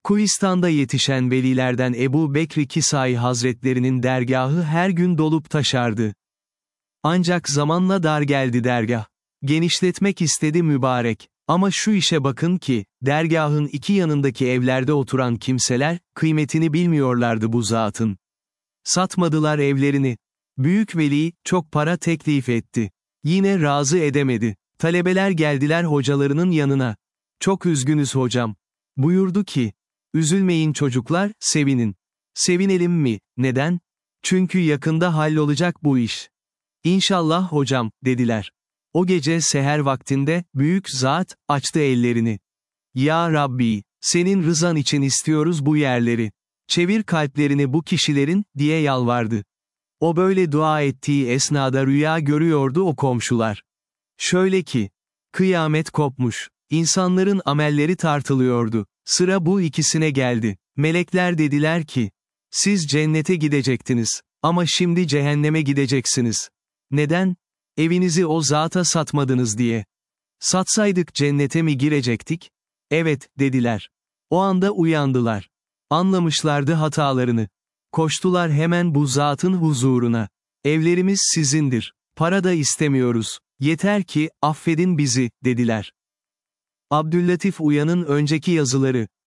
Kuistan'da yetişen velilerden Ebu Bekr Kisai Hazretlerinin dergahı her gün dolup taşardı. Ancak zamanla dar geldi dergah. Genişletmek istedi mübarek. Ama şu işe bakın ki, dergahın iki yanındaki evlerde oturan kimseler, kıymetini bilmiyorlardı bu zatın. Satmadılar evlerini. Büyük veli, çok para teklif etti. Yine razı edemedi. Talebeler geldiler hocalarının yanına. Çok üzgünüz hocam. Buyurdu ki, üzülmeyin çocuklar, sevinin. Sevinelim mi, neden? Çünkü yakında hallolacak bu iş. İnşallah hocam, dediler. O gece seher vaktinde, büyük zat, açtı ellerini. Ya Rabbi, senin rızan için istiyoruz bu yerleri. Çevir kalplerini bu kişilerin, diye yalvardı. O böyle dua ettiği esnada rüya görüyordu o komşular. Şöyle ki, kıyamet kopmuş, insanların amelleri tartılıyordu. Sıra bu ikisine geldi. Melekler dediler ki, siz cennete gidecektiniz, ama şimdi cehenneme gideceksiniz. Neden? Evinizi o zata satmadınız diye. Satsaydık cennete mi girecektik? Evet, dediler. O anda uyandılar. Anlamışlardı hatalarını. Koştular hemen bu zatın huzuruna. Evlerimiz sizindir. Para da istemiyoruz. Yeter ki, affedin bizi, dediler. Abdüllatif Uyan'ın önceki yazıları.